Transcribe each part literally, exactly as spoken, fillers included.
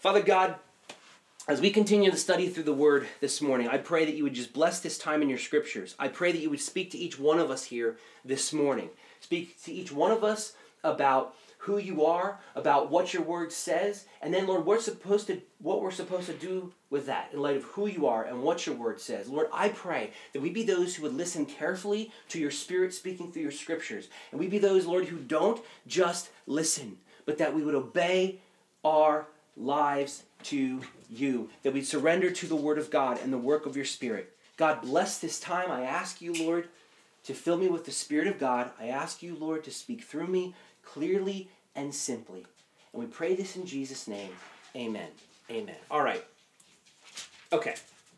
Father God, as we continue to study through the Word this morning, I pray that you would just bless this time in your Scriptures. I pray that you would speak to each one of us here this morning. Speak to each one of us about who you are, about what your Word says, and then, Lord, we're supposed to, what we're supposed to do with that in light of who you are and what your Word says. Lord, I pray that we be those who would listen carefully to your Spirit speaking through your Scriptures, and we be those, Lord, who don't just listen, but that we would obey our lives to you, that we surrender to the Word of God and the work of your Spirit. God, bless this time. I ask you, Lord, to fill me with the Spirit of God. I ask you, Lord, to speak through me clearly and simply. And we pray this in Jesus' name. Amen. Amen. All right. Okay.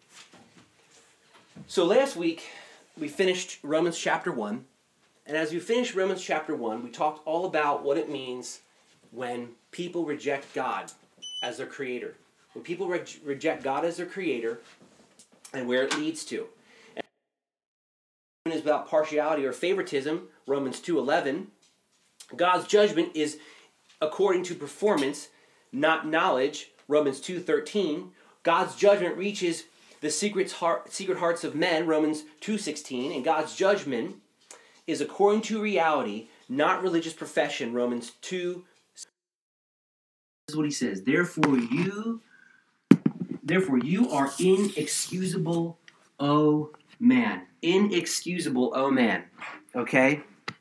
So last week, we finished Romans chapter one. And as we finished Romans chapter one, we talked all about what it means when people reject God as their creator. When people re- reject God as their creator and where it leads to. And is about partiality or favoritism, Romans two eleven. God's judgment is according to performance, not knowledge, Romans two thirteen. God's judgment reaches the secret, heart, secret hearts of men, Romans two sixteen. And God's judgment is according to reality, not religious profession, Romans two. This is what he says. Therefore you, therefore you are inexcusable, O man. Inexcusable, O man. Okay?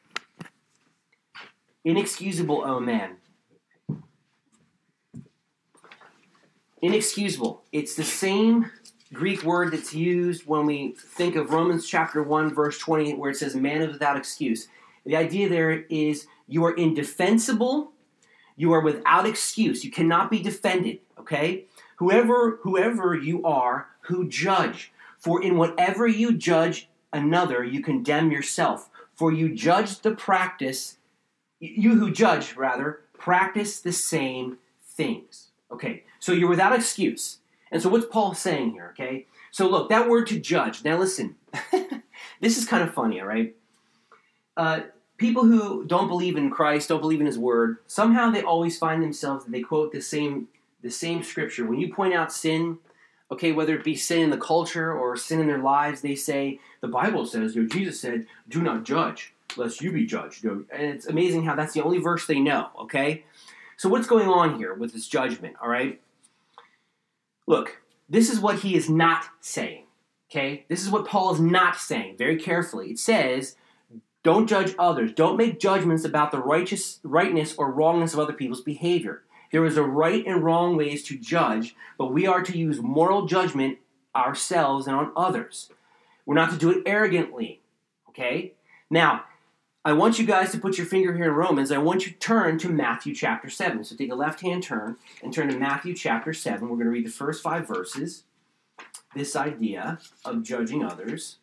Inexcusable, O man. Inexcusable. It's the same Greek word that's used when we think of Romans chapter one, verse twenty, where it says, man is without excuse. The idea there is you are indefensible. You are without excuse. You cannot be defended, okay? Whoever, whoever you are who judge, for in whatever you judge another, you condemn yourself. For you judge the practice, you who judge, rather, practice the same things. Okay, so you're without excuse. And so what's Paul saying here, okay? So look, that word to judge. Now listen, this is kind of funny, all right? Uh, People who don't believe in Christ, don't believe in his word, somehow they always find themselves that they quote the same the same scripture. When you point out sin, okay, whether it be sin in the culture or sin in their lives, they say, the Bible says, you know, Jesus said, do not judge, lest you be judged. You know, and it's amazing how that's the only verse they know, okay? So what's going on here with this judgment, all right? Look, this is what he is not saying, okay? This is what Paul is not saying, very carefully. It says, don't judge others. Don't make judgments about the righteous, rightness or wrongness of other people's behavior. There is a right and wrong ways to judge, but we are to use moral judgment ourselves and on others. We're not to do it arrogantly, okay? Now, I want you guys to put your finger here in Romans. I want you to turn to Matthew chapter seven. So take a left-hand turn and turn to Matthew chapter seven. We're going to read the first five verses. This idea of judging others.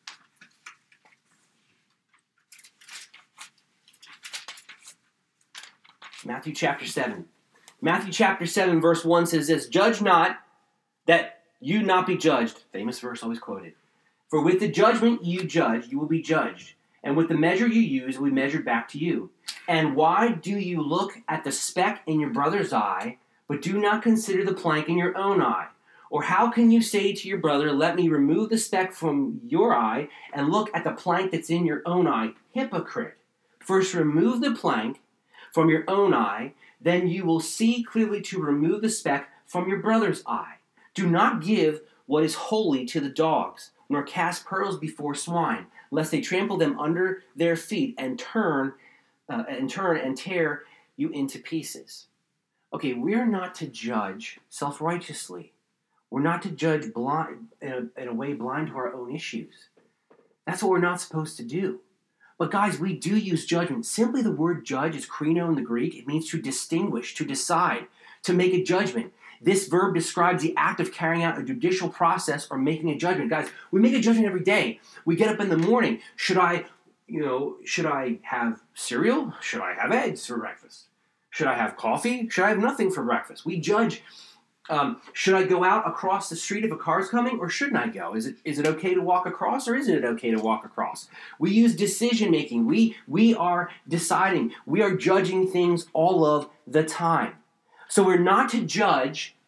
Matthew chapter seven. Matthew chapter seven, verse one says this, judge not, that you not be judged. Famous verse, always quoted. For with the judgment you judge, you will be judged. And with the measure you use, it will be measured back to you. And why do you look at the speck in your brother's eye, but do not consider the plank in your own eye? Or how can you say to your brother, let me remove the speck from your eye, and look at the plank that's in your own eye? Hypocrite. First remove the plank from your own eye, then you will see clearly to remove the speck from your brother's eye. Do not give what is holy to the dogs, nor cast pearls before swine, lest they trample them under their feet and turn uh, and turn and tear you into pieces. Okay, we're not to judge self-righteously. We're not to judge blind in a, in a way blind to our own issues. That's what we're not supposed to do. But guys, we do use judgment. Simply the word judge is krino in the Greek. It means to distinguish, to decide, to make a judgment. This verb describes the act of carrying out a judicial process or making a judgment. Guys, we make a judgment every day. We get up in the morning. Should I, you know, should I have cereal? Should I have eggs for breakfast? Should I have coffee? Should I have nothing for breakfast? We judge. Um, should I go out across the street if a car's coming, or shouldn't I go? Is it is it okay to walk across, or isn't it okay to walk across? We use decision making. We we are deciding. We are judging things all of the time. So we're not to judge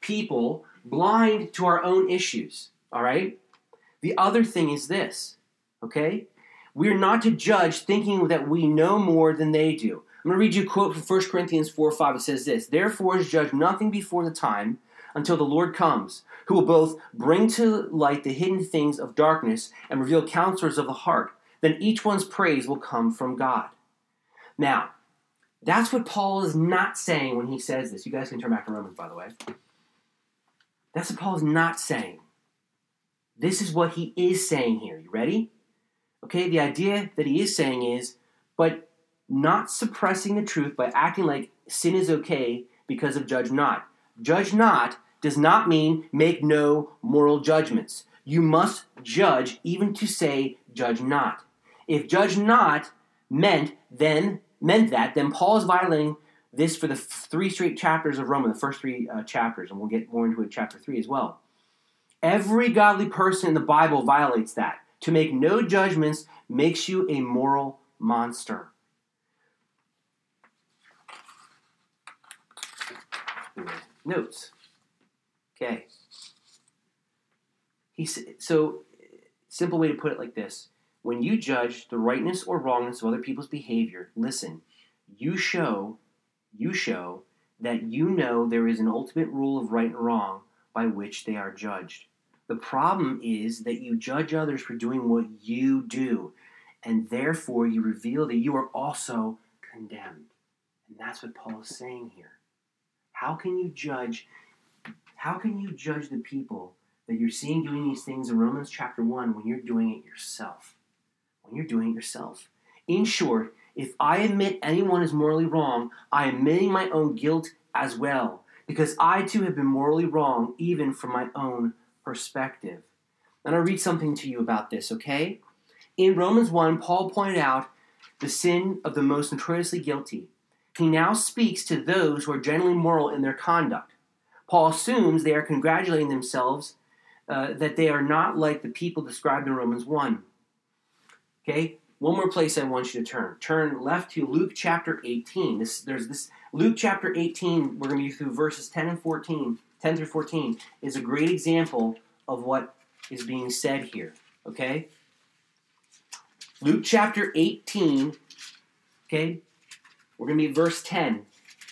people blind to our own issues, all right? The other thing is this, okay? We're not to judge thinking that we know more than they do. I'm going to read you a quote from First Corinthians four five. It says this, "Therefore judge nothing before the time until the Lord comes, who will both bring to light the hidden things of darkness and reveal counselors of the heart. Then each one's praise will come from God." Now, that's what Paul is not saying when he says this. You guys can turn back to Romans, by the way. That's what Paul is not saying. This is what he is saying here. You ready? Okay, the idea that he is saying is, but not suppressing the truth by acting like sin is okay because of judge not. Judge not does not mean make no moral judgments. You must judge even to say judge not. If judge not meant then meant that, then Paul is violating this for the three straight chapters of Romans, the first three uh, chapters, and we'll get more into it in chapter three as well. Every godly person in the Bible violates that. To make no judgments makes you a moral monster. Notes. Okay. He so simple way to put it like this. When you judge the rightness or wrongness of other people's behavior, listen, you show, you show that you know there is an ultimate rule of right and wrong by which they are judged. The problem is that you judge others for doing what you do, and therefore you reveal that you are also condemned. And that's what Paul is saying here. How can you judge, how can you judge the people that you're seeing doing these things in Romans chapter one when you're doing it yourself? When you're doing it yourself. In short, if I admit anyone is morally wrong, I am admitting my own guilt as well, because I too have been morally wrong even from my own perspective. And I'll read something to you about this, okay? In Romans one, Paul pointed out the sin of the most notoriously guilty. He now speaks to those who are generally moral in their conduct. Paul assumes they are congratulating themselves uh, that they are not like the people described in Romans one. Okay, one more place I want you to turn. Turn left to Luke chapter eighteen. This, there's this Luke chapter eighteen. We're going to be through verses ten and fourteen. ten through fourteen is a great example of what is being said here. Okay, Luke chapter eighteen. Okay, we're going to be at verse ten.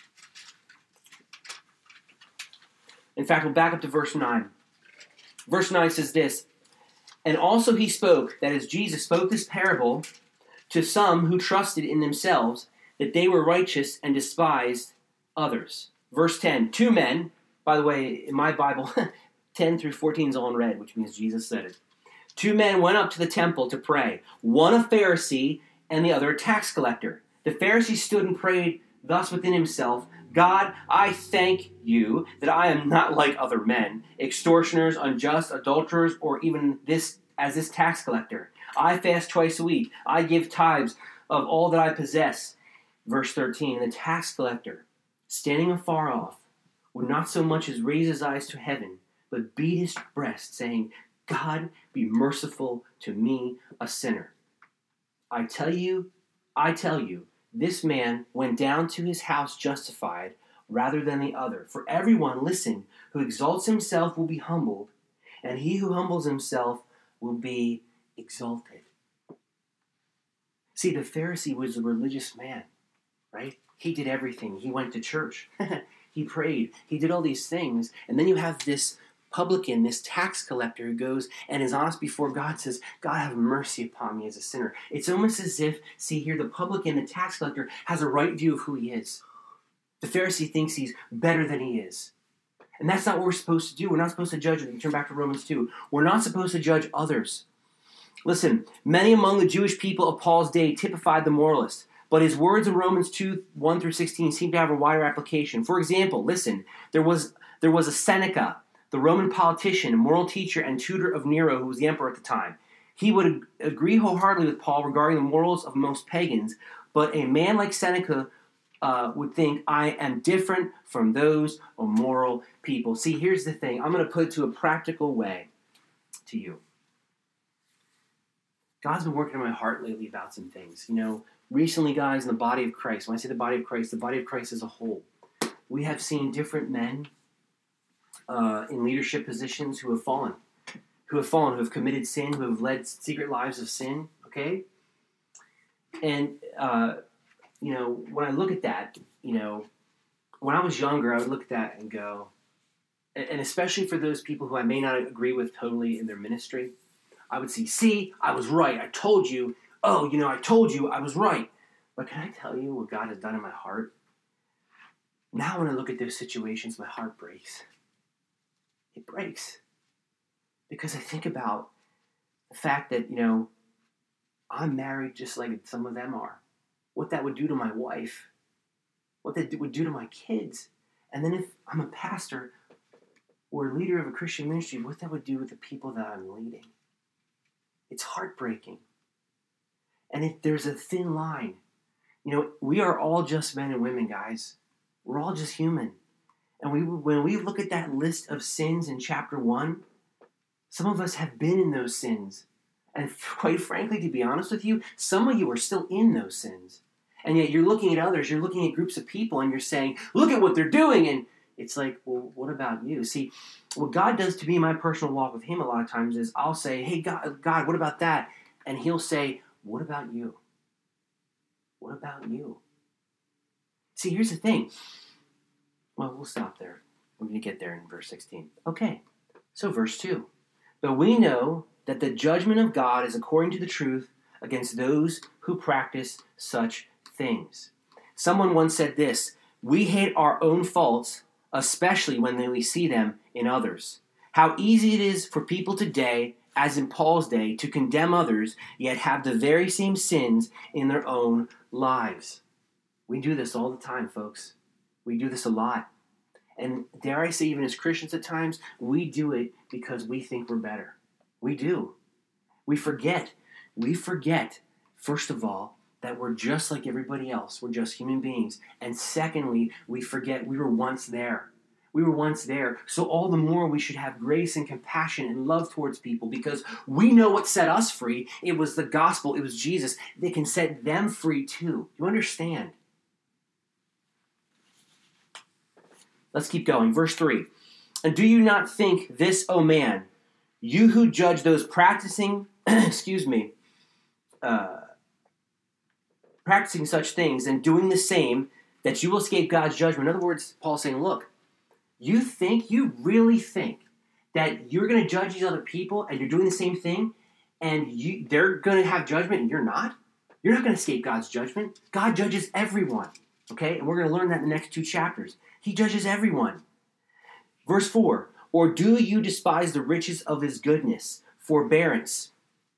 In fact, we'll back up to verse nine. Verse nine says this. And also he spoke, that is, Jesus spoke this parable to some who trusted in themselves that they were righteous and despised others. Verse ten, two men, by the way, in my Bible, ten through fourteen is all in red, which means Jesus said it. Two men went up to the temple to pray, one a Pharisee and the other a tax collector. The Pharisee stood and prayed thus within himself, God, I thank you that I am not like other men, extortioners, unjust, adulterers, or even this as this tax collector. I fast twice a week. I give tithes of all that I possess. Verse thirteen, and the tax collector, standing afar off, would not so much as raise his eyes to heaven, but beat his breast, saying, God, be merciful to me, a sinner. I tell you, I tell you, this man went down to his house justified rather than the other. For everyone, listen, who exalts himself will be humbled, and he who humbles himself will be exalted. See, the Pharisee was a religious man, right? He did everything. He went to church. He prayed. He did all these things. And then you have this publican, this tax collector who goes and is honest before God, says, God, have mercy upon me as a sinner. It's almost as if, see here, the publican, the tax collector, has a right view of who he is. The Pharisee thinks he's better than he is. And that's not what we're supposed to do. We're not supposed to judge. We turn back to Romans two. We're not supposed to judge others. Listen, many among the Jewish people of Paul's day typified the moralist, but his words in Romans two, one through sixteen seem to have a wider application. For example, listen, there was there was a Seneca, the Roman politician, moral teacher, and tutor of Nero, who was the emperor at the time. He would ag- agree wholeheartedly with Paul regarding the morals of most pagans, but a man like Seneca uh, would think, I am different from those immoral people. See, here's the thing. I'm going to put it to a practical way to you. God's been working in my heart lately about some things. You know, recently, guys, in the body of Christ, when I say the body of Christ, the body of Christ as a whole, we have seen different men uh, in leadership positions who have fallen, who have fallen, who have committed sin, who have led secret lives of sin, okay? And, uh, you know, when I look at that, you know, when I was younger, I would look at that and go, and especially for those people who I may not agree with totally in their ministry, I would see, see, I was right. I told you. Oh, you know, I told you I was right. But can I tell you what God has done in my heart? Now when I look at those situations, my heart breaks. It breaks. Because I think about the fact that, you know, I'm married just like some of them are. What that would do to my wife. What that would do to my kids. And then if I'm a pastor or a leader of a Christian ministry, what that would do with the people that I'm leading. It's heartbreaking. And if there's a thin line, you know, we are all just men and women, guys. We're all just human. And we, when we look at that list of sins in chapter one, some of us have been in those sins. And quite frankly, to be honest with you, some of you are still in those sins. And yet you're looking at others, you're looking at groups of people, and you're saying, look at what they're doing. And it's like, well, what about you? See, what God does to me in my personal walk with him a lot of times is I'll say, hey, God, God, what about that? And he'll say, what about you? What about you? See, here's the thing. Well, we'll stop there. We're going to get there in verse sixteen. Okay, so verse two. But we know that the judgment of God is according to the truth against those who practice such things. Someone once said this, we hate our own faults, especially when we see them in others. How easy it is for people today, as in Paul's day, to condemn others, yet have the very same sins in their own lives. We do this all the time, folks. We do this a lot. And dare I say, even as Christians at times, we do it because we think we're better. We do. We forget. We forget, first of all, that we're just like everybody else. We're just human beings. And secondly, we forget we were once there. We were once there. So all the more we should have grace and compassion and love towards people because we know what set us free. It was the gospel. It was Jesus. They can set them free too. You understand? Let's keep going. Verse three. And do you not think this, O man, you who judge those practicing, excuse me, uh, practicing such things and doing the same, that you will escape God's judgment? In other words, Paul's saying, look, you think, you really think that you're going to judge these other people and you're doing the same thing and you, they're going to have judgment and you're not? You're not going to escape God's judgment. God judges everyone, okay? And we're going to learn that in the next two chapters. He judges everyone. Verse four, or do you despise the riches of his goodness, forbearance,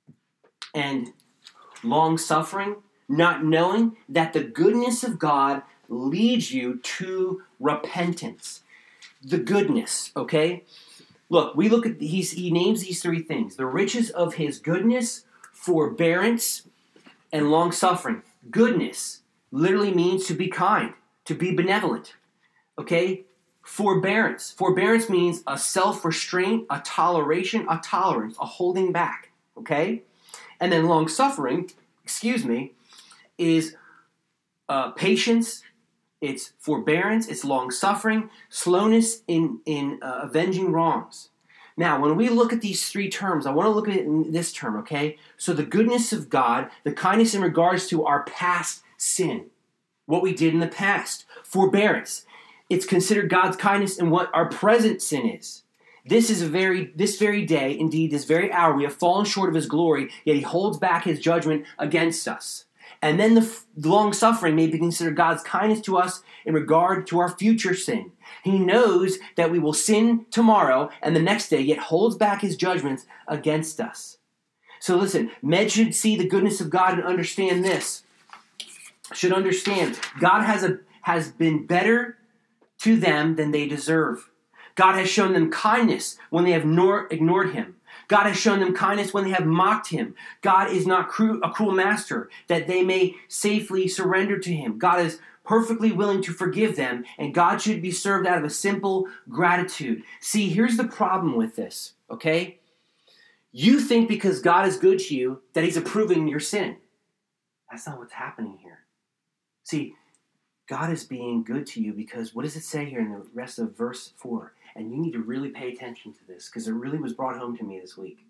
and long-suffering, not knowing that the goodness of God leads you to repentance? The goodness, okay? Look, we look at, he's, he names these three things. The riches of his goodness, forbearance, and long-suffering. Goodness literally means to be kind, to be benevolent, okay? Forbearance. Forbearance means a self-restraint, a toleration, a tolerance, a holding back, okay? And then long-suffering, excuse me, is uh, patience, it's forbearance, it's long-suffering, slowness in, in uh, avenging wrongs. Now, when we look at these three terms, I want to look at it in this term, okay? So the goodness of God, the kindness in regards to our past sin, what we did in the past. Forbearance, it's considered God's kindness in what our present sin is. This is a very, this very day, indeed, this very hour, we have fallen short of his glory, yet he holds back his judgment against us. And then the, f- the long-suffering may be considered God's kindness to us in regard to our future sin. He knows that we will sin tomorrow and the next day, yet holds back his judgments against us. So listen, men should see the goodness of God and understand this. Should understand God has a has been better to them than they deserve. God has shown them kindness when they have nor- ignored him. God has shown them kindness when they have mocked him. God is not cru- a cruel master that they may safely surrender to him. God is perfectly willing to forgive them, and God should be served out of a simple gratitude. See, here's the problem with this, okay? You think because God is good to you that he's approving your sin. That's not what's happening here. See, God is being good to you because what does it say here in the rest of verse four? And you need to really pay attention to this because it really was brought home to me this week.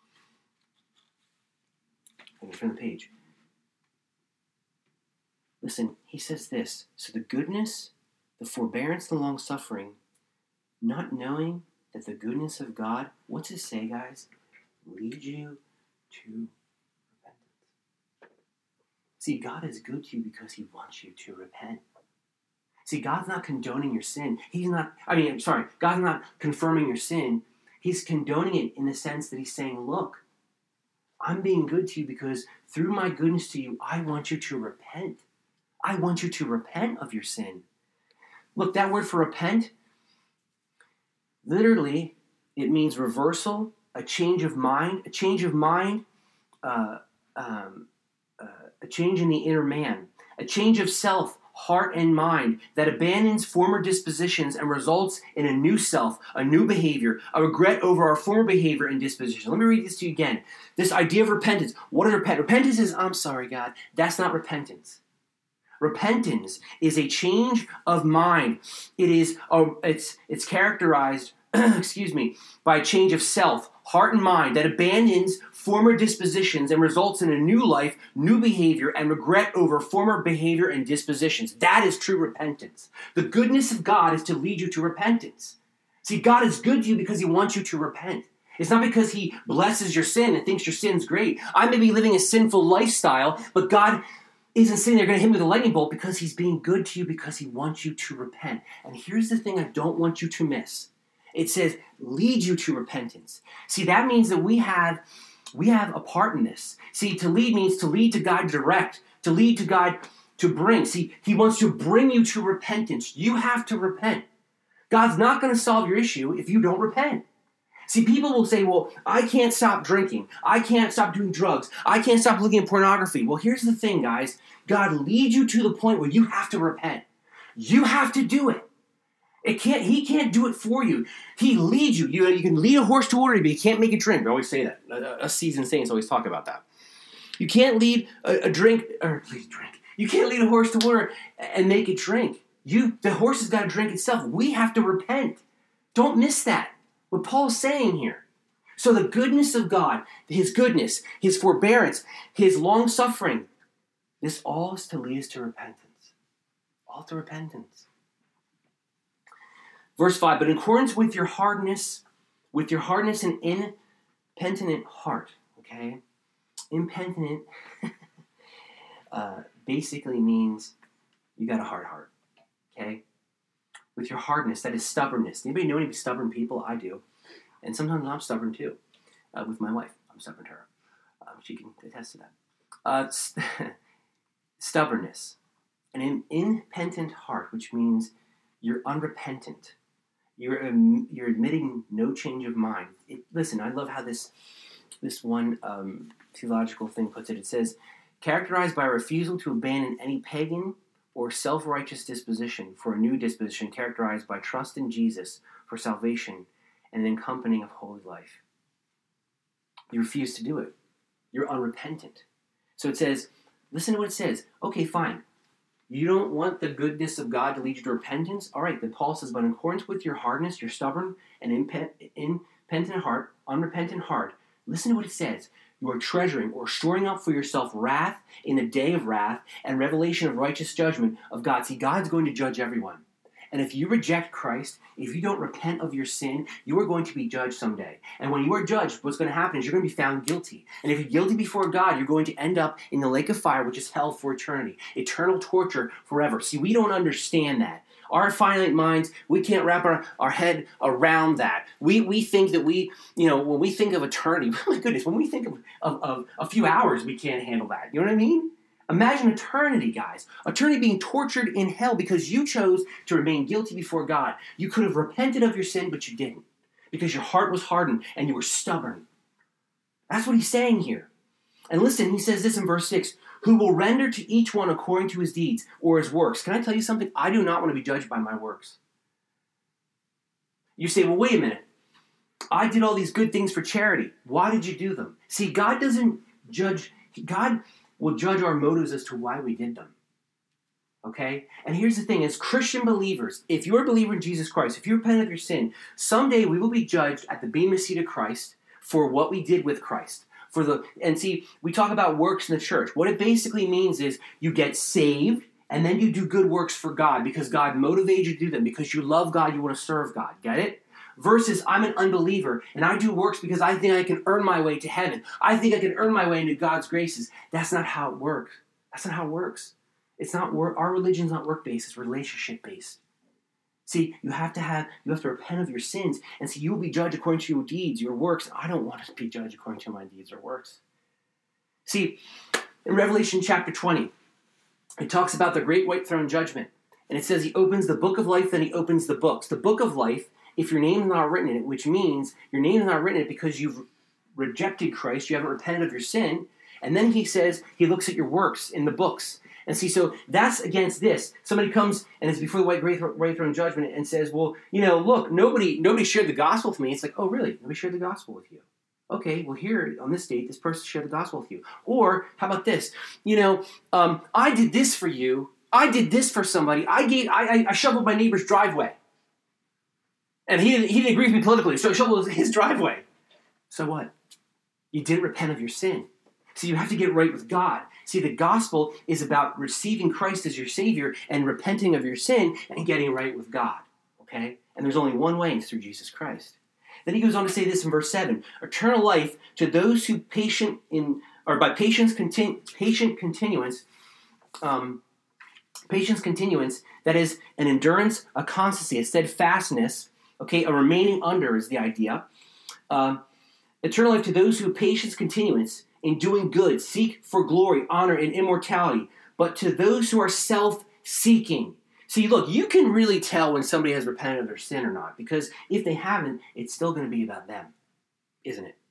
Let me turn the page. Listen, he says this. So the goodness, the forbearance, the long-suffering, not knowing that the goodness of God, what's it say, guys? Lead you to repentance. See, God is good to you because he wants you to repent. See, God's not condoning your sin. He's not, I mean, I'm sorry, God's not confirming your sin. He's condoning it in the sense that he's saying, look, I'm being good to you because through my goodness to you, I want you to repent. I want you to repent of your sin. Look, that word for repent, literally, it means reversal, a change of mind, a change of mind, uh, um, uh, a change in the inner man, a change of self, heart, and mind that abandons former dispositions and results in a new self, a new behavior, a regret over our former behavior and disposition. Let me read this to you again. This idea of repentance. What is repentance? Repentance is, I'm sorry, God. That's not repentance. Repentance is a change of mind. It is, a, it's, it's characterized, excuse me, by a change of self, heart, and mind that abandons former dispositions and results in a new life, new behavior, and regret over former behavior and dispositions. That is true repentance. The goodness of God is to lead you to repentance. See, God is good to you because he wants you to repent. It's not because he blesses your sin and thinks your sin's great. I may be living a sinful lifestyle, but God isn't sitting there going to hit me with a lightning bolt because he's being good to you because he wants you to repent. And here's the thing I don't want you to miss. It says, lead you to repentance. See, that means that we have, we have a part in this. See, to lead means to lead, to guide, direct, to lead, to guide, to bring. See, he wants to bring you to repentance. You have to repent. God's not going to solve your issue if you don't repent. See, people will say, well, I can't stop drinking. I can't stop doing drugs. I can't stop looking at pornography. Well, here's the thing, guys. God leads you to the point where you have to repent. You have to do it. It can't. He can't do it for you. He leads you. You, you can lead a horse to water, but you can't make it drink. We always say that. Us seasoned saints always talk about that. You can't lead a, a drink, or lead drink. You can't lead a horse to water and make it drink. You, the horse has got to drink itself. We have to repent. Don't miss that. What Paul's saying here. So the goodness of God, his goodness, his forbearance, his long-suffering, this all is to lead us to repentance. All to repentance. Verse five, but in accordance with your hardness, with your hardness and impenitent heart, okay? Impenitent uh, basically means you got a hard heart, okay? With your hardness, that is stubbornness. Anybody know any stubborn people? I do. And sometimes I'm stubborn too. Uh, with my wife, I'm stubborn to her. Um, she can attest to that. Uh, st- stubbornness. An impenitent heart, which means you're unrepentant. You're um, you're admitting no change of mind. It, listen, I love how this this one um, theological thing puts it. It says, characterized by a refusal to abandon any pagan or self-righteous disposition for a new disposition characterized by trust in Jesus for salvation and an accompanying of holy life. You refuse to do it. You're unrepentant. So it says, listen to what it says. Okay, fine. You don't want the goodness of God to lead you to repentance? All right, then Paul says, but in accordance with your hardness, your stubborn and impenitent heart, unrepentant heart, listen to what it says. You are treasuring or storing up for yourself wrath in the day of wrath and revelation of righteous judgment of God. See, God's going to judge everyone. And if you reject Christ, if you don't repent of your sin, you are going to be judged someday. And when you are judged, what's going to happen is you're going to be found guilty. And if you're guilty before God, you're going to end up in the lake of fire, which is hell for eternity. Eternal torture forever. See, we don't understand that. Our finite minds, we can't wrap our, our head around that. We we think that we, you know, when we think of eternity, oh my goodness, when we think of, of, of a few hours, we can't handle that. You know what I mean? Imagine eternity, guys. Eternity being tortured in hell because you chose to remain guilty before God. You could have repented of your sin, but you didn't. Because your heart was hardened and you were stubborn. That's what he's saying here. And listen, he says this in verse six. Who will render to each one according to his deeds or his works. Can I tell you something? I do not want to be judged by my works. You say, well, wait a minute. I did all these good things for charity. Why did you do them? See, God doesn't judge. God will judge our motives as to why we did them. Okay? And here's the thing, as Christian believers, if you're a believer in Jesus Christ, if you repent of your sin, someday we will be judged at the bema seat of Christ for what we did with Christ. For the and see, we talk about works in the church. What it basically means is you get saved, and then you do good works for God because God motivated you to do them. Because you love God, you want to serve God. Get it? Versus I'm an unbeliever, and I do works because I think I can earn my way to heaven. I think I can earn my way into God's graces. That's not how it works. That's not how it works. It's not work. Our religion's not work-based. It's relationship-based. See, you have to have, you have to repent of your sins, and see, you will be judged according to your deeds, your works. I don't want to be judged according to my deeds or works. See, in Revelation chapter twenty, it talks about the great white throne judgment, and it says he opens the book of life, then he opens the books. The book of life, if your name is not written in it, which means your name is not written in it because you've rejected Christ, you haven't repented of your sin, and then he says he looks at your works in the books. And see, so that's against this. Somebody comes and it's before the white great white throne judgment and says, well, you know, look, nobody nobody shared the gospel with me. It's like, oh, really? Nobody shared the gospel with you. Okay, well, here on this date, this person shared the gospel with you. Or how about this? You know, um, I did this for you. I did this for somebody. I gave, I, I, I shoveled my neighbor's driveway. And he, he didn't agree with me politically, so I shoveled his driveway. So what? You didn't repent of your sin. So you have to get right with God. See, the gospel is about receiving Christ as your Savior and repenting of your sin and getting right with God. Okay? And there's only one way, and it's through Jesus Christ. Then he goes on to say this in verse seven. Eternal life to those who patient in, or by patience, continu, patient continuance, um, patience continuance, that is an endurance, a constancy, a steadfastness, okay, a remaining under is the idea. Uh, eternal life to those who patience continuance, in doing good, seek for glory, honor, and immortality. But to those who are self-seeking. See, look, you can really tell when somebody has repented of their sin or not. Because if they haven't, it's still going to be about them. Isn't it?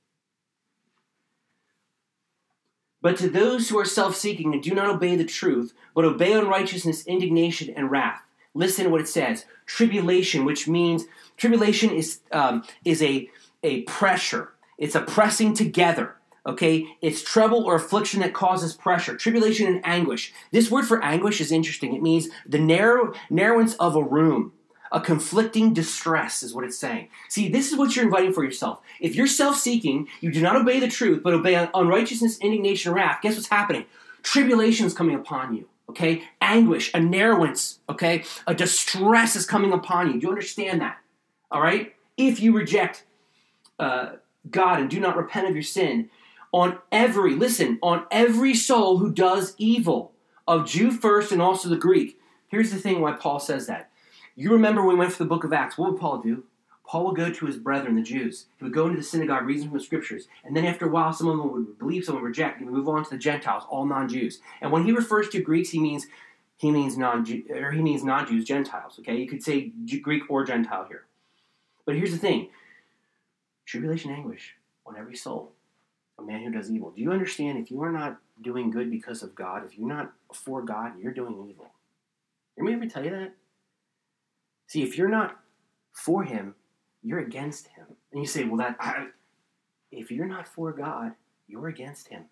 But to those who are self-seeking and do not obey the truth, but obey unrighteousness, indignation, and wrath. Listen to what it says. Tribulation, which means, tribulation is, um, is a, a pressure. It's a pressing together. Okay, it's trouble or affliction that causes pressure, tribulation and anguish. This word for anguish is interesting. It means the narrow narrowness of a room, a conflicting distress is what it's saying. See, this is what you're inviting for yourself. If you're self-seeking, you do not obey the truth, but obey unrighteousness, indignation, and wrath. Guess what's happening? Tribulation is coming upon you. Okay, anguish, a narrowness. Okay, a distress is coming upon you. Do you understand that? All right. If you reject uh, God and do not repent of your sin. On every, listen, on every soul who does evil, of Jew first and also the Greek. Here's the thing why Paul says that. You remember when we went through the book of Acts, what would Paul do? Paul would go to his brethren, the Jews. He would go into the synagogue, reason from the scriptures. And then after a while, some of them would believe, some would reject. He would move on to the Gentiles, all non-Jews. And when he refers to Greeks, he means he means non or he means non-Jews, Gentiles. Okay, you could say Greek or Gentile here. But here's the thing: tribulation, anguish on every soul. A man who does evil. Do you understand? If you are not doing good because of God, if you're not for God, you're doing evil. Did me ever tell you that? See, if you're not for Him, you're against Him. And you say, well, that I, if you're not for God, you're against Him.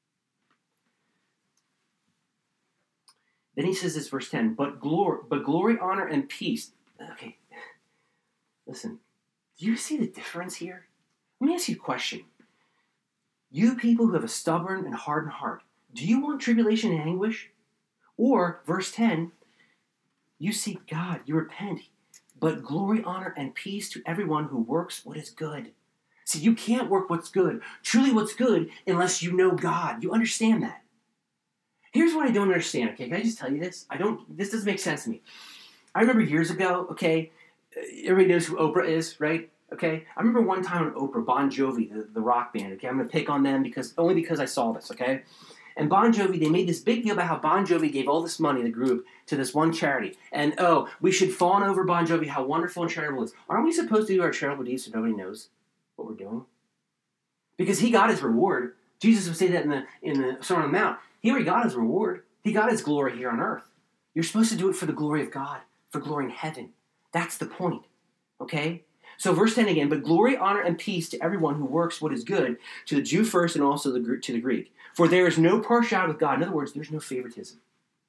Then he says this, verse ten, but glory, but glory, honor, and peace. Okay, listen, do you see the difference here? Let me ask you a question. You people who have a stubborn and hardened heart, do you want tribulation and anguish? Or, verse ten, you seek God, you repent, but glory, honor, and peace to everyone who works what is good. See, you can't work what's good, truly what's good, unless you know God. You understand that. Here's what I don't understand, okay? Can I just tell you this? I don't, this doesn't make sense to me. I remember years ago, okay, everybody knows who Oprah is, right? Okay, I remember one time on Oprah, Bon Jovi, the, the rock band. Okay, I'm going to pick on them because only because I saw this. Okay, and Bon Jovi, they made this big deal about how Bon Jovi gave all this money, the group, to this one charity, and oh, we should fawn over Bon Jovi, how wonderful and charitable it is. Aren't we supposed to do our charitable deeds so nobody knows what we're doing? Because he got his reward. Jesus would say that in the in the Sermon on the Mount. He already got his reward. He got his glory here on earth. You're supposed to do it for the glory of God, for glory in heaven. That's the point. Okay. So verse ten again, but glory, honor, and peace to everyone who works what is good, to the Jew first and also the, to the Greek. For there is no partiality with God. In other words, there's no favoritism.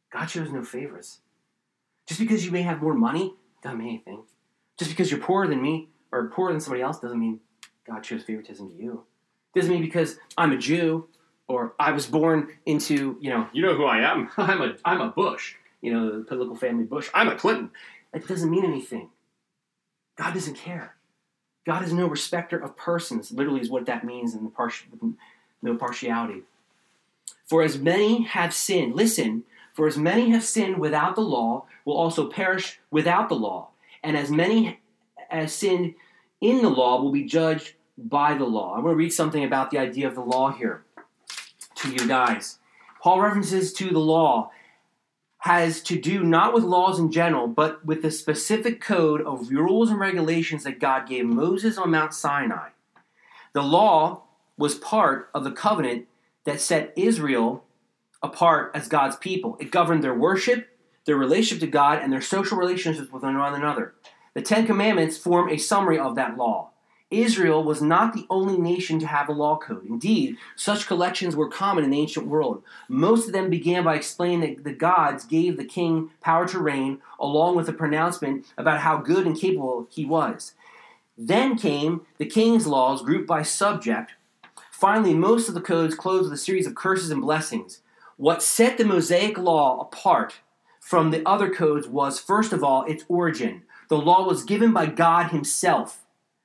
God shows no favors. Just because you may have more money doesn't mean anything. Just because you're poorer than me or poorer than somebody else doesn't mean God shows favoritism to you. Doesn't mean because I'm a Jew or I was born into, you know, you know who I am. I'm a I'm a Bush. You know, the political family Bush. I'm a Clinton. That doesn't mean anything. God doesn't care. God is no respecter of persons, literally is what that means in the partial, no partiality. For as many have sinned, listen, for as many have sinned without the law will also perish without the law. And as many as sinned in the law will be judged by the law. I want to read something about the idea of the law here to you guys. Paul references to the law has to do not with laws in general, but with the specific code of rules and regulations that God gave Moses on Mount Sinai. The law was part of the covenant that set Israel apart as God's people. It governed their worship, their relationship to God, and their social relationships with one another. The Ten Commandments form a summary of that law. Israel was not the only nation to have a law code. Indeed, such collections were common in the ancient world. Most of them began by explaining that the gods gave the king power to reign, along with a pronouncement about how good and capable he was. Then came the king's laws, grouped by subject. Finally, most of the codes closed with a series of curses and blessings. What set the Mosaic law apart from the other codes was, first of all, its origin. The law was given by God himself.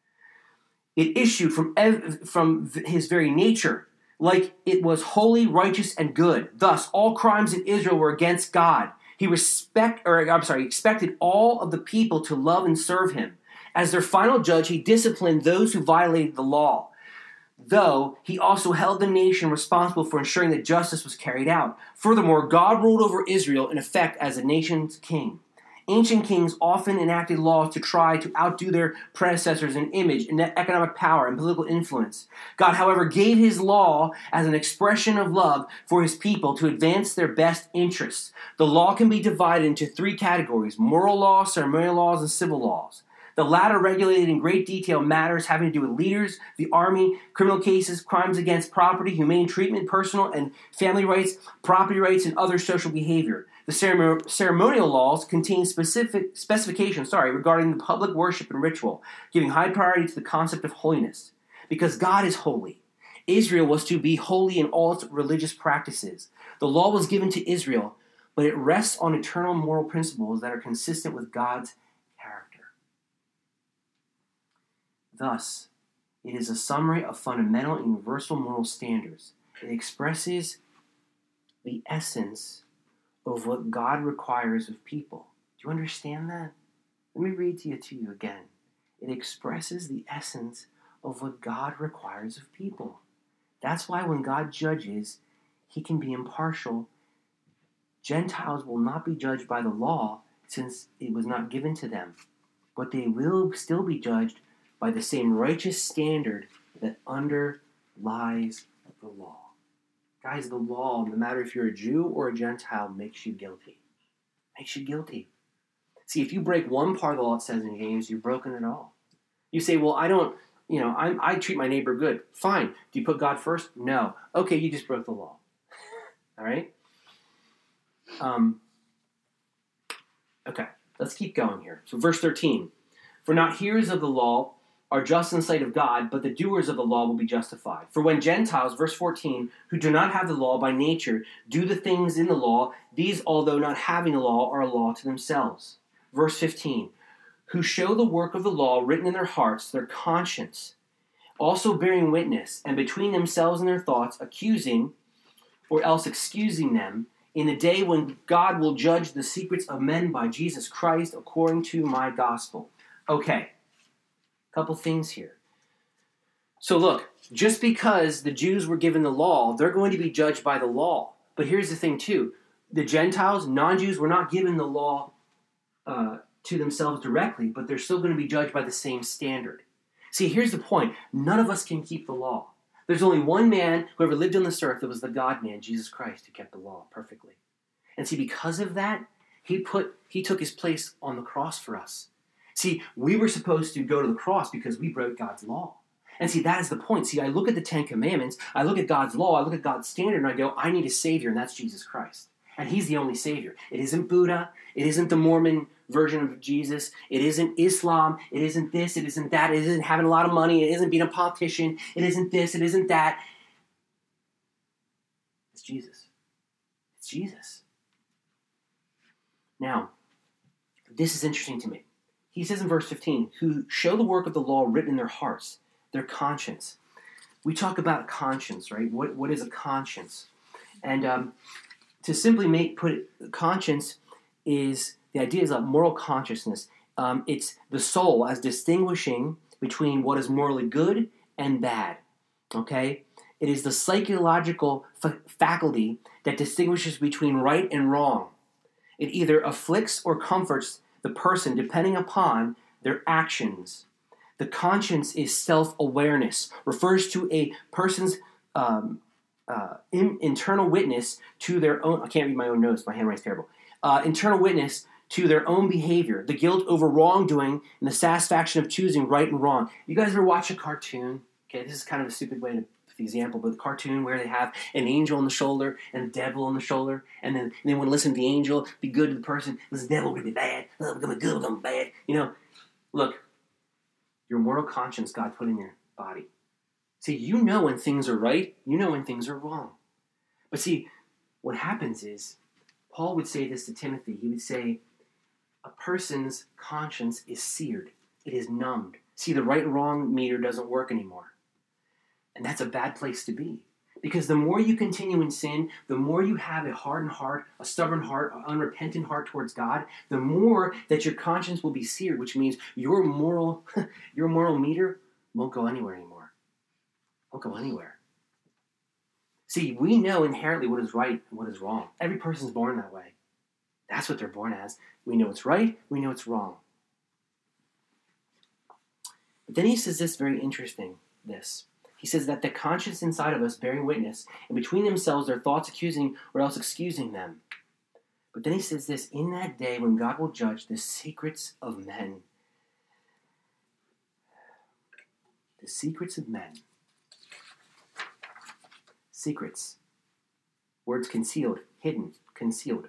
It issued from, ev- from his very nature, like it was holy, righteous, and good. Thus, all crimes in Israel were against God. He respect, or I'm sorry, expected all of the people to love and serve him. As their final judge, he disciplined those who violated the law, though he also held the nation responsible for ensuring that justice was carried out. Furthermore, God ruled over Israel in effect as a nation's king. Ancient kings often enacted laws to try to outdo their predecessors in image, in economic power, and political influence. God, however, gave his law as an expression of love for his people to advance their best interests. The law can be divided into three categories: moral law, ceremonial laws, and civil laws. The latter regulated in great detail matters having to do with leaders, the army, criminal cases, crimes against property, humane treatment, personal and family rights, property rights, and other social behavior. The ceremonial laws contain specific specifications sorry, regarding the public worship and ritual, giving high priority to the concept of holiness. Because God is holy, Israel was to be holy in all its religious practices. The law was given to Israel, but it rests on eternal moral principles that are consistent with God's character. Thus, it is a summary of fundamental and universal moral standards. It expresses the essence of what God requires of people. Do you understand that? Let me read to you to you again. It expresses the essence of what God requires of people. That's why when God judges, he can be impartial. Gentiles will not be judged by the law since it was not given to them, but they will still be judged by the same righteous standard that underlies the law. Guys, the law, no matter if you're a Jew or a Gentile, makes you guilty. Makes you guilty. See, if you break one part of the law, it says in James, you've broken it all. You say, well, I don't, you know, I'm, I treat my neighbor good. Fine. Do you put God first? No. Okay, you just broke the law. All right? Um. Okay, let's keep going here. So verse thirteen. For not hearers of the law are just in the sight of God, but the doers of the law will be justified. For when Gentiles, verse fourteen, who do not have the law by nature, do the things in the law, these, although not having the law, are a law to themselves. Verse fifteen, who show the work of the law written in their hearts, their conscience, also bearing witness, and between themselves and their thoughts, accusing, or else excusing them, in the day when God will judge the secrets of men by Jesus Christ, according to my gospel. Okay. Couple things here. So look, just because the Jews were given the law, they're going to be judged by the law. But here's the thing too. The Gentiles, non-Jews, were not given the law uh, to themselves directly, but they're still going to be judged by the same standard. See, here's the point. None of us can keep the law. There's only one man who ever lived on this earth that was the God-man, Jesus Christ, who kept the law perfectly. And see, because of that, he put he took his place on the cross for us. See, we were supposed to go to the cross because we broke God's law. And see, that is the point. See, I look at the Ten Commandments, I look at God's law, I look at God's standard, and I go, I need a Savior, and that's Jesus Christ. And he's the only Savior. It isn't Buddha. It isn't the Mormon version of Jesus. It isn't Islam. It isn't this. It isn't that. It isn't having a lot of money. It isn't being a politician. It isn't this. It isn't that. It's Jesus. It's Jesus. Now, this is interesting to me. He says in verse fifteen, who show the work of the law written in their hearts, their conscience. We talk about conscience, right? What What is a conscience? And um, to simply make put it, conscience is, the idea is a moral consciousness. Um, it's the soul as distinguishing between what is morally good and bad, okay? It is the psychological f- faculty that distinguishes between right and wrong. It either afflicts or comforts the person depending upon their actions. The conscience is self-awareness, refers to a person's um, uh, in, internal witness to their own, I can't read my own notes, my handwriting's terrible, uh, internal witness to their own behavior, the guilt over wrongdoing, and the satisfaction of choosing right and wrong. You guys ever watch a cartoon? Okay, this is kind of a stupid way to put the example, but the cartoon where they have an angel on the shoulder and a devil on the shoulder, and then and they want to listen to the angel, be good to the person, this devil will be bad, oh, we're going to be good, we're going to be bad. You know, look, your moral conscience God put in your body. See, you know when things are right, you know when things are wrong. But see, what happens is, Paul would say this to Timothy, he would say, a person's conscience is seared. It is numbed. See, the right and wrong meter doesn't work anymore. And that's a bad place to be. Because the more you continue in sin, the more you have a hardened heart, a stubborn heart, an unrepentant heart towards God, the more that your conscience will be seared, which means your moral, your moral meter won't go anywhere anymore. Won't go anywhere. See, we know inherently what is right and what is wrong. Every person's born that way. That's what they're born as. We know it's right, we know it's wrong. But then he says this very interesting, this. He says that the conscience inside of us bearing witness, and between themselves their thoughts accusing or else excusing them. But then he says this, in that day when God will judge the secrets of men. The secrets of men. Secrets. Words concealed, hidden, concealed.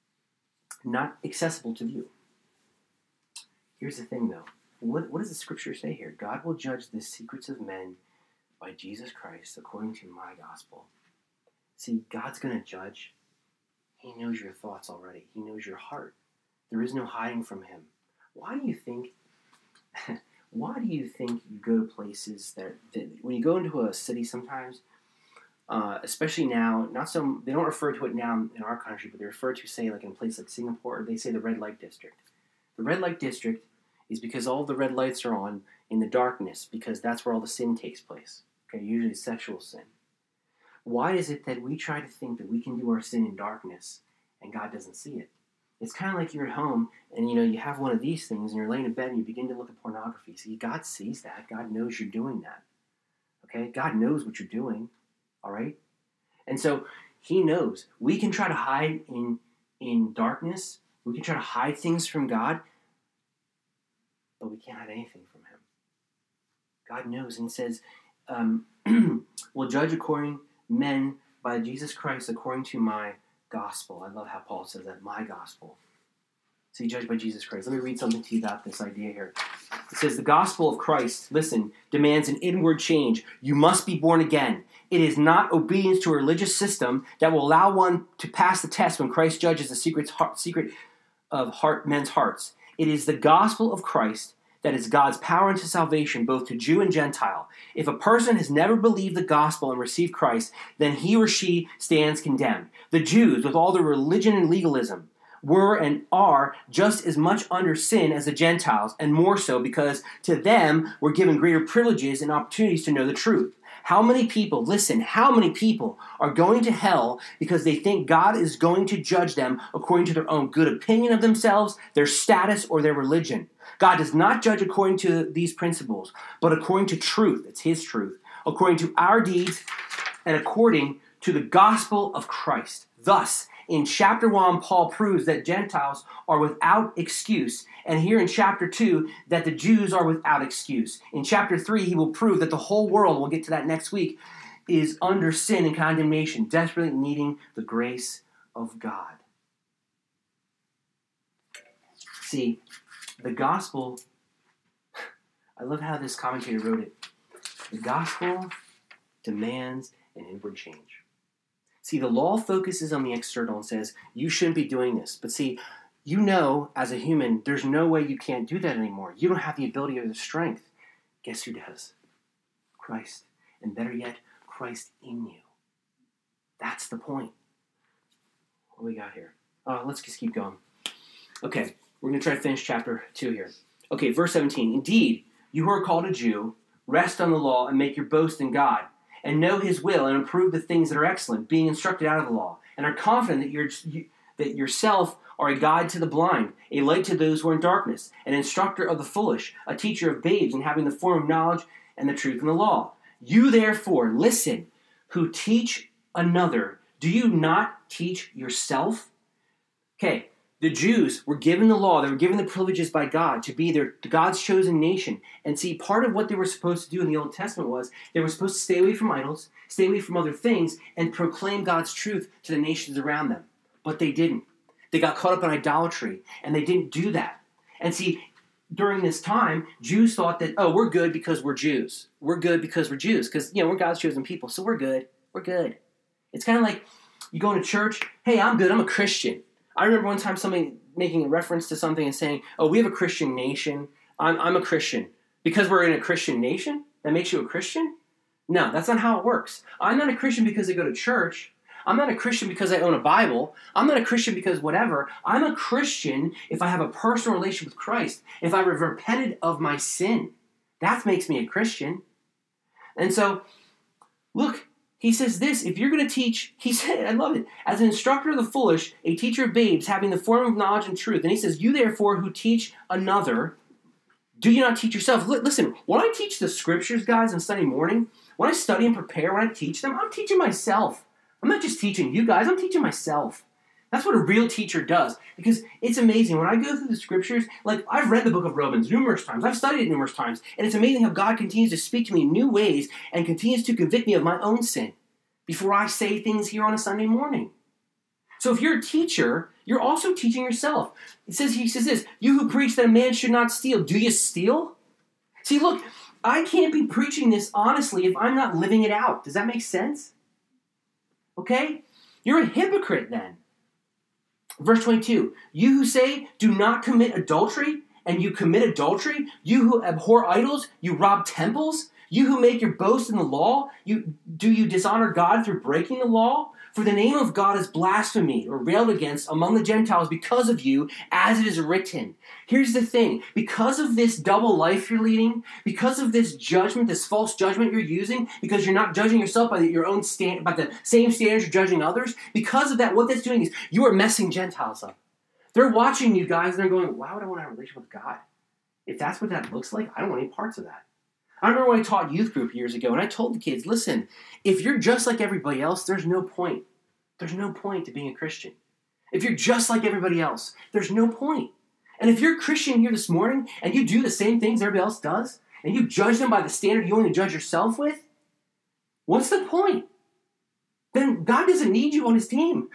Not accessible to view. Here's the thing though. What, what does the scripture say here? God will judge the secrets of men by Jesus Christ according to my gospel. See, God's going to judge. He knows your thoughts already. He knows your heart. There is no hiding from him. Why do you think why do you think you go to places that, that when you go into a city sometimes, uh, especially now, not so they don't refer to it now in our country, but they refer to, say, like in a place like Singapore, they say the red light district. The red light district is because all the red lights are on in the darkness, because that's where all the sin takes place. Okay, usually sexual sin. Why is it that we try to think that we can do our sin in darkness and God doesn't see it? It's kind of like you're at home and you know you have one of these things and you're laying in bed and you begin to look at pornography. See, God sees that. God knows you're doing that. Okay, God knows what you're doing. All right, and so He knows. We can try to hide in in darkness. We can try to hide things from God, but we can't hide anything from Him. God knows, and says, um, "Will judge according men by Jesus Christ according to my gospel." I love how Paul says that, my gospel. So you judge by Jesus Christ. Let me read something to you about this idea here. It says, the gospel of Christ, listen, demands an inward change. You must be born again. It is not obedience to a religious system that will allow one to pass the test when Christ judges the secret, secret of heart, men's hearts. It is the gospel of Christ that is God's power unto salvation, both to Jew and Gentile. If a person has never believed the gospel and received Christ, then he or she stands condemned. The Jews, with all their religion and legalism, were and are just as much under sin as the Gentiles, and more so because to them were given greater privileges and opportunities to know the truth. How many people, listen, how many people are going to hell because they think God is going to judge them according to their own good opinion of themselves, their status, or their religion? God does not judge according to these principles, but according to truth. It's His truth. According to our deeds and according to the gospel of Christ. Thus, in chapter one, Paul proves that Gentiles are without excuse. And here in chapter two, that the Jews are without excuse. In chapter three, he will prove that the whole world, we'll get to that next week, is under sin and condemnation, desperately needing the grace of God. See, the gospel, I love how this commentator wrote it. The gospel demands an inward change. See, the law focuses on the external and says, you shouldn't be doing this. But see, you know, as a human, there's no way you can't do that anymore. You don't have the ability or the strength. Guess who does? Christ. And better yet, Christ in you. That's the point. What do we got here? Uh, let's just keep going. Okay, we're going to try to finish chapter two here. Okay, verse seventeen. Indeed, you who are called a Jew, rest on the law and make your boast in God, and know his will and approve the things that are excellent, being instructed out of the law, and are confident that you're, you, that yourself are a guide to the blind, a light to those who are in darkness, an instructor of the foolish, a teacher of babes, and having the form of knowledge and the truth in the law. You therefore, listen, who teach another, do you not teach yourself? Okay, the Jews were given the law, they were given the privileges by God to be their God's chosen nation. And see, part of what they were supposed to do in the Old Testament was they were supposed to stay away from idols, stay away from other things, and proclaim God's truth to the nations around them. But they didn't. They got caught up in idolatry, and they didn't do that. And see, during this time, Jews thought that, oh, we're good because we're Jews. We're good because we're Jews, because, you know, we're God's chosen people, so we're good. We're good. It's kind of like you go into church, hey, I'm good, I'm a Christian. I remember one time somebody making a reference to something and saying, oh, we have a Christian nation. I'm, I'm a Christian. Because we're in a Christian nation, that makes you a Christian? No, that's not how it works. I'm not a Christian because I go to church. I'm not a Christian because I own a Bible. I'm not a Christian because whatever. I'm a Christian if I have a personal relationship with Christ. If I've repented of my sin. That makes me a Christian. And so, look, he says this, if you're going to teach, he said, I love it, as an instructor of the foolish, a teacher of babes, having the form of knowledge and truth. And he says, you therefore who teach another, do you not teach yourself? L- listen, when I teach the scriptures, guys, on Sunday morning, when I study and prepare, when I teach them, I'm teaching myself. I'm not just teaching you guys, I'm teaching myself. That's what a real teacher does. Because it's amazing. When I go through the scriptures, like I've read the book of Romans numerous times. I've studied it numerous times. And it's amazing how God continues to speak to me in new ways and continues to convict me of my own sin before I say things here on a Sunday morning. So if you're a teacher, you're also teaching yourself. It says, he says this, you who preach that a man should not steal, do you steal? See, look, I can't be preaching this honestly if I'm not living it out. Does that make sense? Okay? You're a hypocrite then. Verse twenty-two, you who say, do not commit adultery, and you commit adultery, you who abhor idols, you rob temples, you who make your boast in the law, you do you dishonor God through breaking the law? For the name of God is blasphemed or railed against among the Gentiles because of you, as it is written. Here's the thing. Because of this double life you're leading, because of this judgment, this false judgment you're using, because you're not judging yourself by the, your own stand, by the same standards you're judging others, because of that, what that's doing is you are messing Gentiles up. They're watching you guys and they're going, why would I want to have a relationship with God? If that's what that looks like, I don't want any parts of that. I remember when I taught youth group years ago, and I told the kids, listen, if you're just like everybody else, there's no point. There's no point to being a Christian. If you're just like everybody else, there's no point. And if you're a Christian here this morning, and you do the same things everybody else does, and you judge them by the standard you only judge yourself with, what's the point? Then God doesn't need you on his team.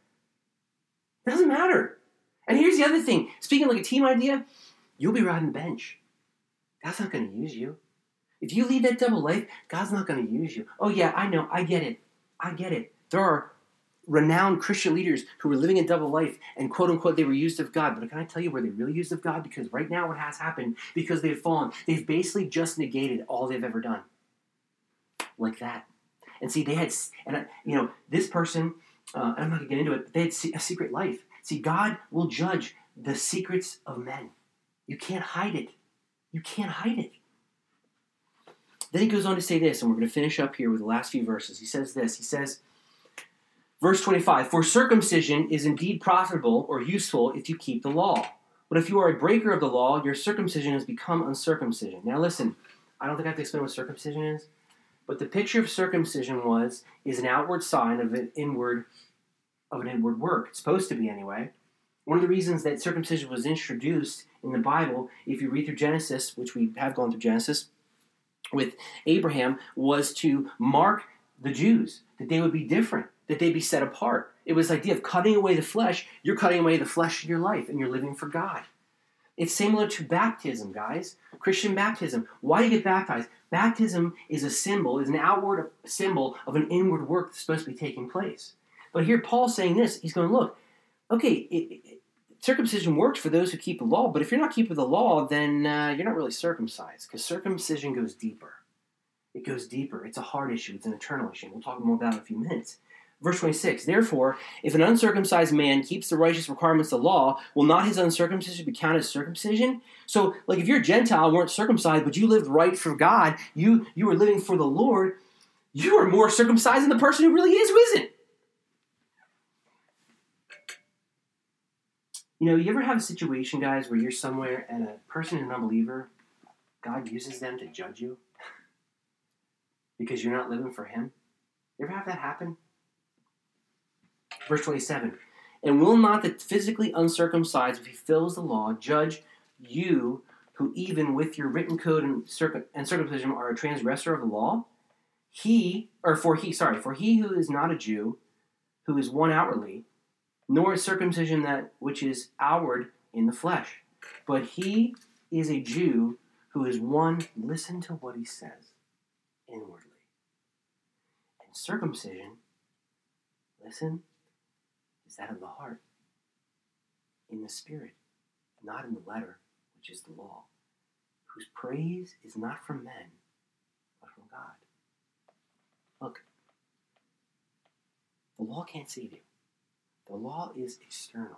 It doesn't matter. And here's the other thing. Speaking like a team idea, you'll be riding the bench. God's not going to use you. If you lead that double life, God's not going to use you. Oh yeah, I know, I get it. I get it. There are renowned Christian leaders who were living a double life and quote unquote they were used of God. But can I tell you where they really used of God? Because right now what has happened, because they've fallen, they've basically just negated all they've ever done. Like that. And see, they had, and I, you know, this person, uh, I'm not going to get into it, but they had a secret life. See, God will judge the secrets of men. You can't hide it. You can't hide it. Then he goes on to say this, and we're going to finish up here with the last few verses. He says this, he says, verse twenty-five, for circumcision is indeed profitable or useful if you keep the law. But if you are a breaker of the law, your circumcision has become uncircumcision. Now listen, I don't think I have to explain what circumcision is, but the picture of circumcision was, is an outward sign of an inward, of an inward work. It's supposed to be anyway. One of the reasons that circumcision was introduced in the Bible, if you read through Genesis, which we have gone through Genesis, with Abraham, was to mark the Jews, that they would be different, that they'd be set apart. It was the idea of cutting away the flesh. You're cutting away the flesh in your life, and you're living for God. It's similar to baptism, guys. Christian baptism. Why do you get baptized? Baptism is a symbol, is an outward symbol of an inward work that's supposed to be taking place. But here Paul's saying this. He's going, look, okay, it, it, circumcision works for those who keep the law, but if you're not keeping the law, then uh, you're not really circumcised, because circumcision goes deeper. It goes deeper. It's a heart issue. It's an eternal issue. We'll talk more about it in a few minutes. Verse twenty-six, therefore, if an uncircumcised man keeps the righteous requirements of the law, will not his uncircumcision be counted as circumcision? So, like if you're a Gentile, weren't circumcised, but you lived right for God, you, you were living for the Lord, you are more circumcised than the person who really is who isn't. You know, you ever have a situation, guys, where you're somewhere and a person is an unbeliever, God uses them to judge you because you're not living for Him? You ever have that happen? Verse twenty-seven, and will not the physically uncircumcised, if he fills the law, judge you, who even with your written code and, circum- and circumcision are a transgressor of the law? He, or for he, sorry, for he who is not a Jew, who is one outwardly, nor is circumcision that which is outward in the flesh, but he is a Jew who is one, listen to what he says, inwardly. And circumcision, listen, is that of the heart, in the spirit, not in the letter, which is the law, whose praise is not from men, but from God. Look, the law can't save you. The law is external.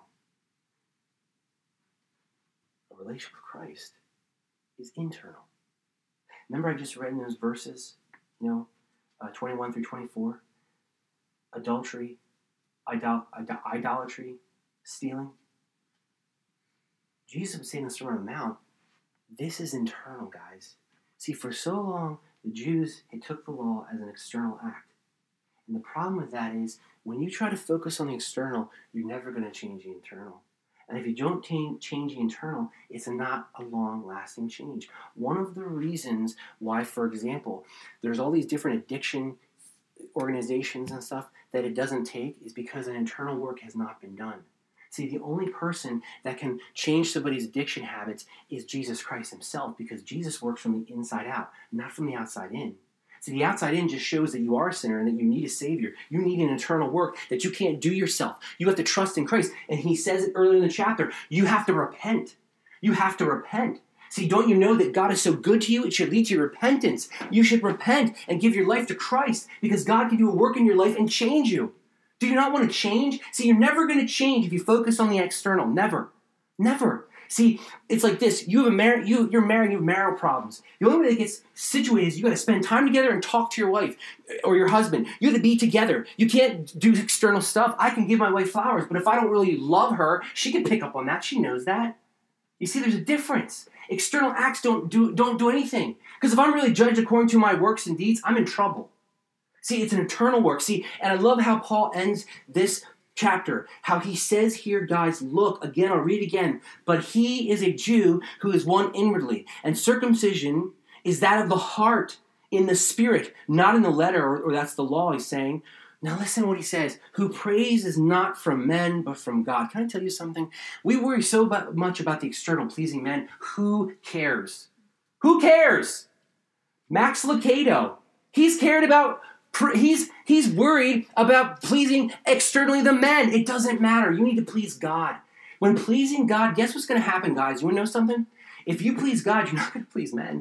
A relationship with Christ is internal. Remember I just read in those verses, you know, uh, twenty-one through twenty-four? Adultery, idol- idol- idolatry, stealing. Jesus was saying in the Sermon on the Mount, this is internal, guys. See, for so long, the Jews had took the law as an external act. And the problem with that is, when you try to focus on the external, you're never going to change the internal. And if you don't t- change the internal, it's not a long-lasting change. One of the reasons why, for example, there's all these different addiction organizations and stuff that it doesn't take is because an internal work has not been done. See, the only person that can change somebody's addiction habits is Jesus Christ himself, because Jesus works from the inside out, not from the outside in. See, the outside in just shows that you are a sinner and that you need a Savior. You need an internal work that you can't do yourself. You have to trust in Christ. And he says it earlier in the chapter, you have to repent. You have to repent. See, don't you know that God is so good to you, it should lead to your repentance. You should repent and give your life to Christ, because God can do a work in your life and change you. Do you not want to change? See, you're never going to change if you focus on the external. Never. Never. See, it's like this. You have a mar- you, you're married, you have marital problems. The only way that gets situated is you got to spend time together and talk to your wife or your husband. You have to be together. You can't do external stuff. I can give my wife flowers, but if I don't really love her, she can pick up on that. She knows that. You see, there's a difference. External acts don't do, don't do anything. Because if I'm really judged according to my works and deeds, I'm in trouble. See, it's an eternal work. See, and I love how Paul ends this chapter, how he says here, guys, look, again, I'll read again, but he is a Jew who is one inwardly, and circumcision is that of the heart, in the spirit, not in the letter, or, or that's the law, he's saying. Now listen to what he says, who praise is not from men, but from God. Can I tell you something? We worry so about, much about the external pleasing men. Who cares? Who cares? Max Lucado, he's cared about He's he's worried about pleasing externally the men. It doesn't matter. You need to please God. When pleasing God, guess what's going to happen, guys? You want to know something? If you please God, you're not going to please men.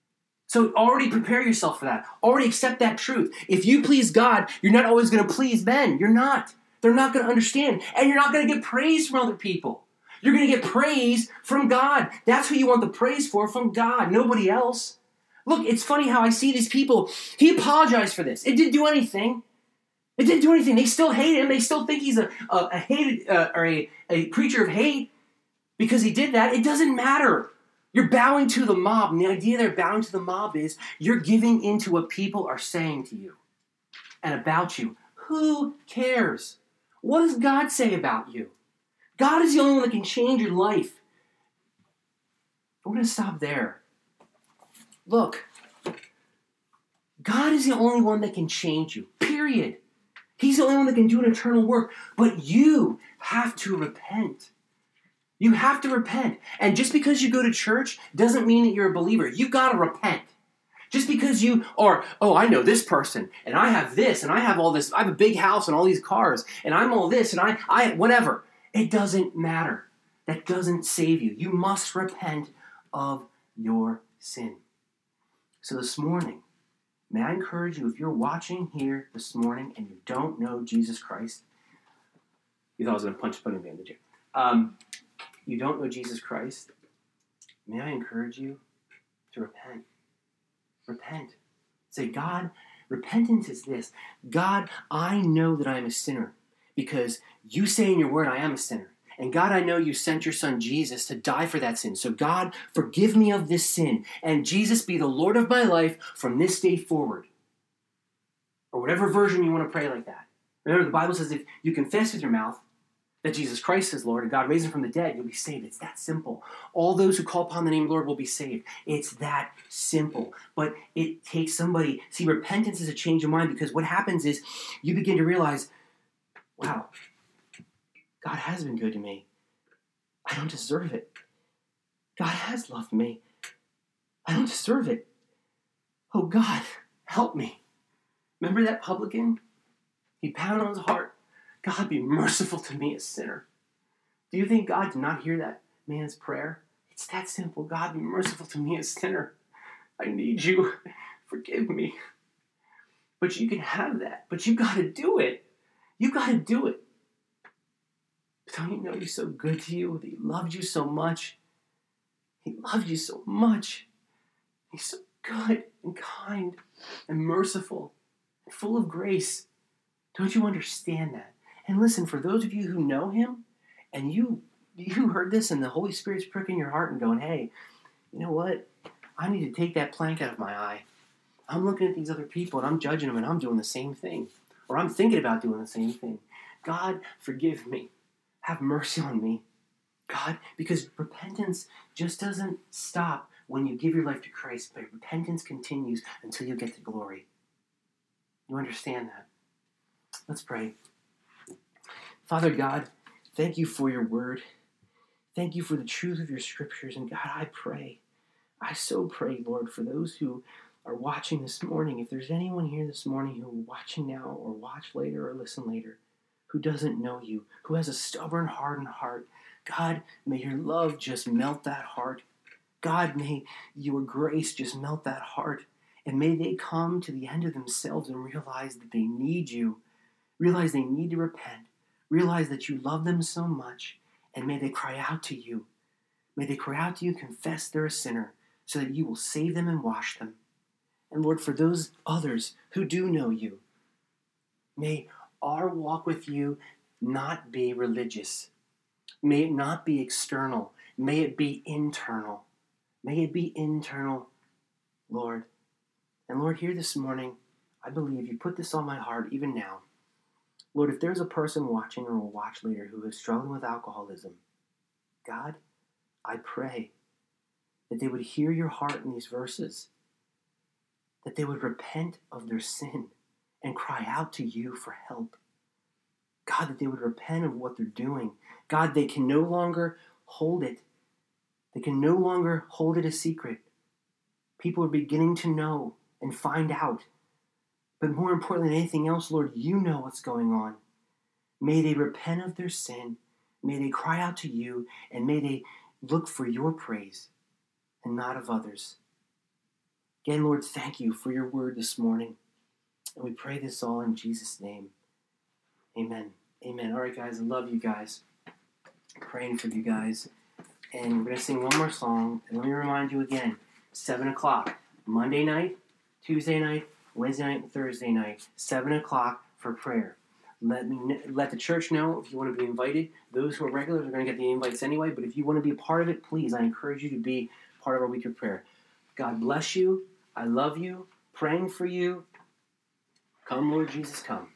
So already prepare yourself for that. Already accept that truth. If you please God, you're not always going to please men. You're not. They're not going to understand. And you're not going to get praise from other people. You're going to get praise from God. That's who you want the praise for, from God, nobody else. Look, it's funny how I see these people. He apologized for this. It didn't do anything. It didn't do anything. They still hate him. They still think he's a, a, a hated uh, or a, a preacher of hate because he did that. It doesn't matter. You're bowing to the mob. And the idea they're bowing to the mob is you're giving into what people are saying to you and about you. Who cares? What does God say about you? God is the only one that can change your life. We're going to stop there. Look, God is the only one that can change you, period. He's the only one that can do an eternal work. But you have to repent. You have to repent. And just because you go to church doesn't mean that you're a believer. You've got to repent. Just because you are, oh, I know this person, and I have this, and I have all this, I have a big house and all these cars, and I'm all this, and I, I, whatever. It doesn't matter. That doesn't save you. You must repent of your sin. So this morning, may I encourage you, if you're watching here this morning and you don't know Jesus Christ, you thought I was going to punch a funny man, did you? Um, you don't know Jesus Christ, may I encourage you to repent. Repent. Say, God, repentance is this. God, I know that I am a sinner because you say in your word I am a sinner. And God, I know you sent your son Jesus to die for that sin. So God, forgive me of this sin. And Jesus, be the Lord of my life from this day forward. Or whatever version you want to pray like that. Remember, the Bible says if you confess with your mouth that Jesus Christ is Lord and God raised him from the dead, you'll be saved. It's that simple. All those who call upon the name of the Lord will be saved. It's that simple. But it takes somebody. See, repentance is a change of mind, because what happens is you begin to realize, wow, God has been good to me. I don't deserve it. God has loved me. I don't deserve it. Oh God, help me. Remember that publican? He pounded on his heart. God, be merciful to me, a sinner. Do you think God did not hear that man's prayer? It's that simple. God, be merciful to me, a sinner. I need you. Forgive me. But you can have that. But you got to do it. You got to do it. Don't you know he's so good to you? That he loved you so much. He loved you so much. He's so good and kind and merciful and full of grace. Don't you understand that? And listen, for those of you who know him, and you you heard this and the Holy Spirit's pricking your heart and going, hey, you know what? I need to take that plank out of my eye. I'm looking at these other people and I'm judging them and I'm doing the same thing. Or I'm thinking about doing the same thing. God, forgive me. Have mercy on me. God, because repentance just doesn't stop when you give your life to Christ, but repentance continues until you get to glory. You understand that? Let's pray. Father God, thank you for your word. Thank you for the truth of your scriptures. And God, I pray, I so pray, Lord, for those who are watching this morning, if there's anyone here this morning who are watching now or watch later or listen later, who doesn't know you, who has a stubborn, hardened heart, God, may your love just melt that heart. God, may your grace just melt that heart. And may they come to the end of themselves and realize that they need you. Realize they need to repent. Realize that you love them so much. And may they cry out to you. May they cry out to you, confess they're a sinner, so that you will save them and wash them. And Lord, for those others who do know you, may our walk with you not be religious. May it not be external. May it be internal. May it be internal, Lord. And Lord, here this morning, I believe you put this on my heart even now. Lord, if there's a person watching or will watch later who is struggling with alcoholism, God, I pray that they would hear your heart in these verses, that they would repent of their sin and cry out to you for help. God, that they would repent of what they're doing. God, they can no longer hold it. They can no longer hold it a secret. People are beginning to know and find out. But more importantly than anything else, Lord, you know what's going on. May they repent of their sin. May they cry out to you. And may they look for your praise and not of others. Again, Lord, thank you for your word this morning. And we pray this all in Jesus' name. Amen. Amen. All right, guys, I love you guys. I'm praying for you guys. And we're going to sing one more song. And let me remind you again, seven o'clock, Monday night, Tuesday night, Wednesday night, and Thursday night, seven o'clock for prayer. Let me let the church know if you want to be invited. Those who are regulars are going to get the invites anyway, but if you want to be a part of it, please, I encourage you to be part of our week of prayer. God bless you. I love you. Praying for you. Come, Lord Jesus, come.